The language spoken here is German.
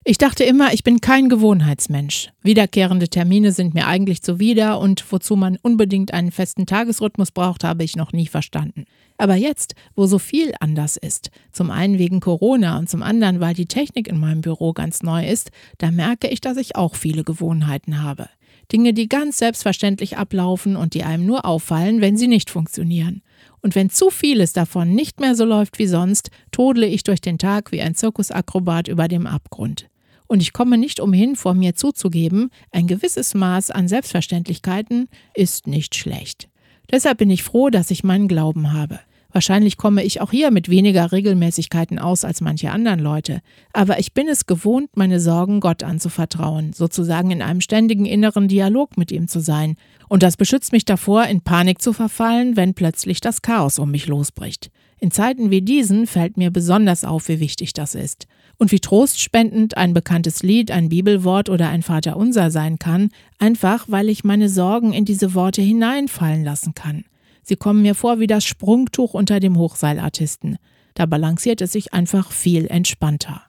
Ich dachte immer, ich bin kein Gewohnheitsmensch. Wiederkehrende Termine sind mir eigentlich zuwider und wozu man unbedingt einen festen Tagesrhythmus braucht, habe ich noch nie verstanden. Aber jetzt, wo so viel anders ist, zum einen wegen Corona und zum anderen, weil die Technik in meinem Büro ganz neu ist, da merke ich, dass ich auch viele Gewohnheiten habe. Dinge, die ganz selbstverständlich ablaufen und die einem nur auffallen, wenn sie nicht funktionieren. Und wenn zu vieles davon nicht mehr so läuft wie sonst, todle ich durch den Tag wie ein Zirkusakrobat über dem Abgrund. Und ich komme nicht umhin, vor mir zuzugeben, ein gewisses Maß an Selbstverständlichkeiten ist nicht schlecht. Deshalb bin ich froh, dass ich meinen Glauben habe. Wahrscheinlich komme ich auch hier mit weniger Regelmäßigkeiten aus als manche anderen Leute. Aber ich bin es gewohnt, meine Sorgen Gott anzuvertrauen, sozusagen in einem ständigen inneren Dialog mit ihm zu sein. Und das beschützt mich davor, in Panik zu verfallen, wenn plötzlich das Chaos um mich losbricht. In Zeiten wie diesen fällt mir besonders auf, wie wichtig das ist. Und wie trostspendend ein bekanntes Lied, ein Bibelwort oder ein Vaterunser sein kann, einfach weil ich meine Sorgen in diese Worte hineinfallen lassen kann. Sie kommen mir vor wie das Sprungtuch unter dem Hochseilartisten. Da balanciert es sich einfach viel entspannter.